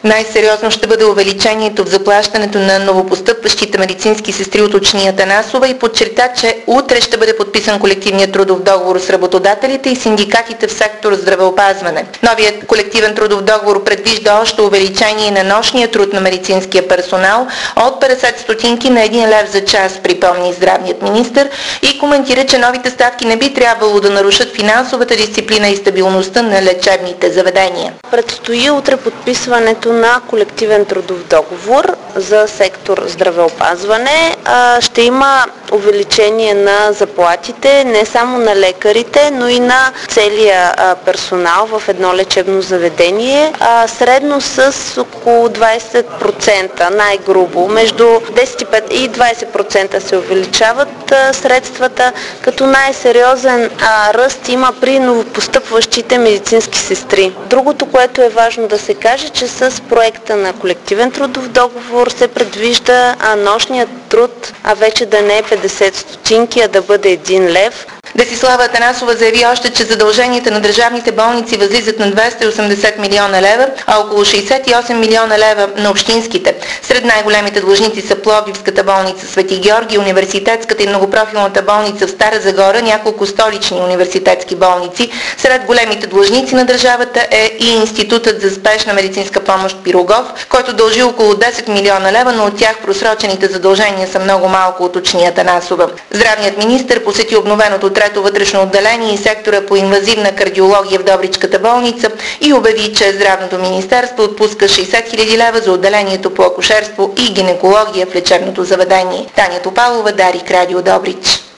Най-сериозно ще бъде увеличението в заплащането на новопостъпващите медицински сестри, уточни Атанасова и подчерта, че утре ще бъде подписан колективният трудов договор с работодателите и синдикатите в сектор здравеопазване. Новият колективен трудов договор предвижда още увеличение на нощния труд на медицинския персонал от 50 стотинки на 1 лев за час, припомни здравният министър, и коментира, че новите ставки не би трябвало да нарушат финансовата дисциплина и стабилността на лечебните заведения. Предстои утре подписването на колективен трудов договор за сектор здравеопазване. Ще има увеличение на заплатите не само на лекарите, но и на целия персонал в едно лечебно заведение. Средно с около 20%, най-грубо. Между 10 и 20% се увеличават средствата, като най-сериозен ръст има при новопостъпващите медицински сестри. Другото, което е важно да се каже, че с проекта на колективен трудов договор се предвижда нощният труд вече да не е 50 стотинки, а да бъде 1 лев. Десислава Атанасова заяви още, че задълженията на държавните болници възлизат на 280 милиона лева, а около 68 милиона лева на общинските. Сред най-големите длъжници са Пловдивската болница Свети Георги, Университетската и многопрофилната болница в Стара Загора, няколко столични университетски болници. Сред големите длъжници на държавата е и Институтът за спешна медицинска помощ Пирогов, който дължи около 10 милиона лева, но от тях просрочените задължения са много малко, уточни Атанасова. Здравният министър посети обновеното трето вътрешно отделение и сектора по инвазивна кардиология в Добричката болница и обяви, че Здравното министерство отпуска 60 хиляди лева за отделението по акушерство и гинекология в лечебното заведение. Таня Топалова, Дарик, Радио Добрич.